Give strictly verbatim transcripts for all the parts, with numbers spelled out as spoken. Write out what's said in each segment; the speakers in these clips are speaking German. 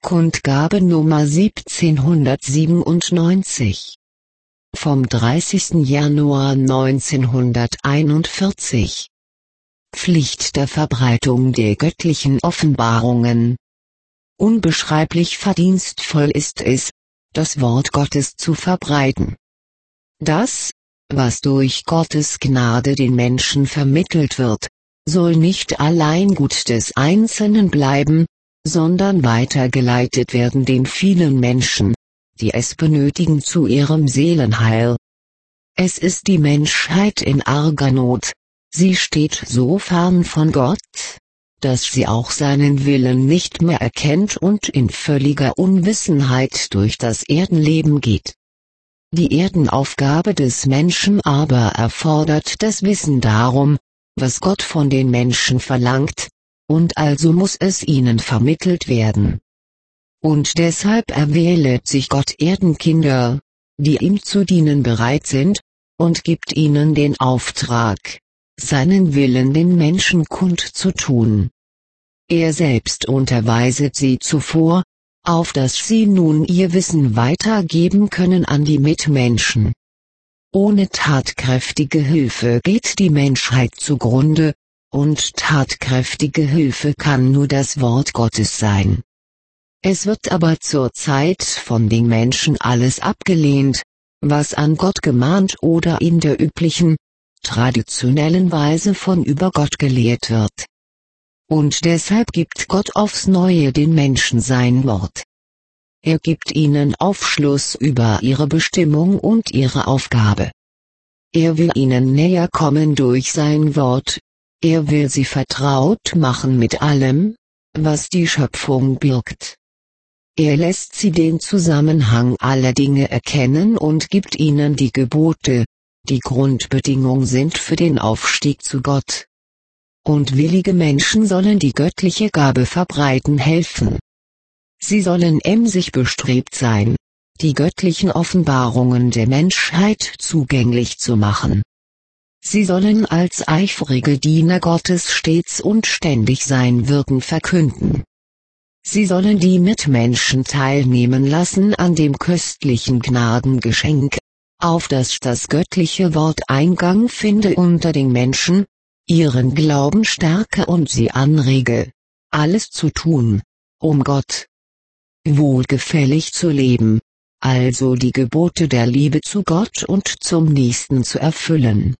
Kundgabe Nummer siebzehnhundertsiebenundneunzig. Vom dreißigsten Januar neunzehnhunderteinundvierzig. Pflicht der Verbreitung der göttlichen Offenbarungen. Unbeschreiblich verdienstvoll ist es, das Wort Gottes zu verbreiten. Das, was durch Gottes Gnade den Menschen vermittelt wird, soll nicht allein Gut des Einzelnen bleiben, sondern weitergeleitet werden den vielen Menschen, die es benötigen zu ihrem Seelenheil. Es ist die Menschheit in arger Not, sie steht so fern von Gott, dass sie auch seinen Willen nicht mehr erkennt und in völliger Unwissenheit durch das Erdenleben geht. Die Erdenaufgabe des Menschen aber erfordert das Wissen darum, was Gott von den Menschen verlangt, und also muss es ihnen vermittelt werden. Und deshalb erwählt sich Gott Erdenkinder, die ihm zu dienen bereit sind, und gibt ihnen den Auftrag, seinen Willen den Menschen kundzutun. Er selbst unterweiset sie zuvor, auf dass sie nun ihr Wissen weitergeben können an die Mitmenschen. Ohne tatkräftige Hilfe geht die Menschheit zugrunde, und tatkräftige Hilfe kann nur das Wort Gottes sein. Es wird aber zurzeit von den Menschen alles abgelehnt, was an Gott gemahnt oder in der üblichen, traditionellen Weise von über Gott gelehrt wird. Und deshalb gibt Gott aufs Neue den Menschen sein Wort. Er gibt ihnen Aufschluss über ihre Bestimmung und ihre Aufgabe. Er will ihnen näher kommen durch sein Wort. Er will sie vertraut machen mit allem, was die Schöpfung birgt. Er lässt sie den Zusammenhang aller Dinge erkennen und gibt ihnen die Gebote, die Grundbedingung sind für den Aufstieg zu Gott. Und willige Menschen sollen die göttliche Gabe verbreiten helfen. Sie sollen emsig bestrebt sein, die göttlichen Offenbarungen der Menschheit zugänglich zu machen. Sie sollen als eifrige Diener Gottes stets und ständig sein Wirken verkünden. Sie sollen die Mitmenschen teilnehmen lassen an dem köstlichen Gnadengeschenk, auf das das göttliche Wort Eingang finde unter den Menschen, ihren Glauben stärke und sie anrege, alles zu tun, um Gott wohlgefällig zu leben, also die Gebote der Liebe zu Gott und zum Nächsten zu erfüllen.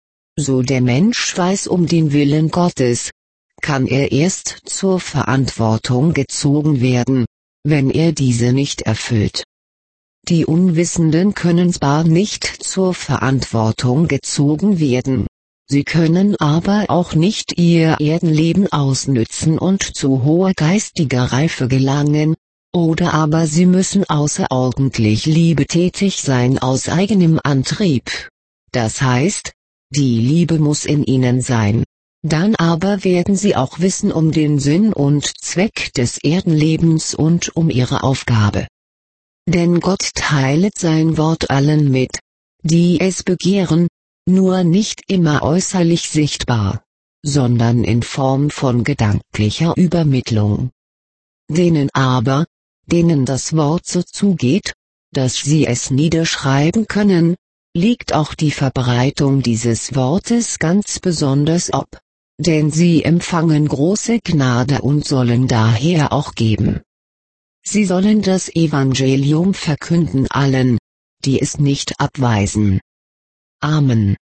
So der Mensch weiß um den Willen Gottes, kann er erst zur Verantwortung gezogen werden, wenn er diese nicht erfüllt. Die Unwissenden können zwar nicht zur Verantwortung gezogen werden, sie können aber auch nicht ihr Erdenleben ausnützen und zu hoher geistiger Reife gelangen, oder aber sie müssen außerordentlich liebetätig sein aus eigenem Antrieb. Das heißt, die Liebe muss in ihnen sein. Dann aber werden sie auch wissen um den Sinn und Zweck des Erdenlebens und um ihre Aufgabe. Denn Gott teilet sein Wort allen mit, die es begehren, nur nicht immer äußerlich sichtbar, sondern in Form von gedanklicher Übermittlung. Denen aber, denen das Wort so zugeht, dass sie es niederschreiben können, liegt auch die Verbreitung dieses Wortes ganz besonders ob, denn sie empfangen große Gnade und sollen daher auch geben. Sie sollen das Evangelium verkünden allen, die es nicht abweisen. Amen.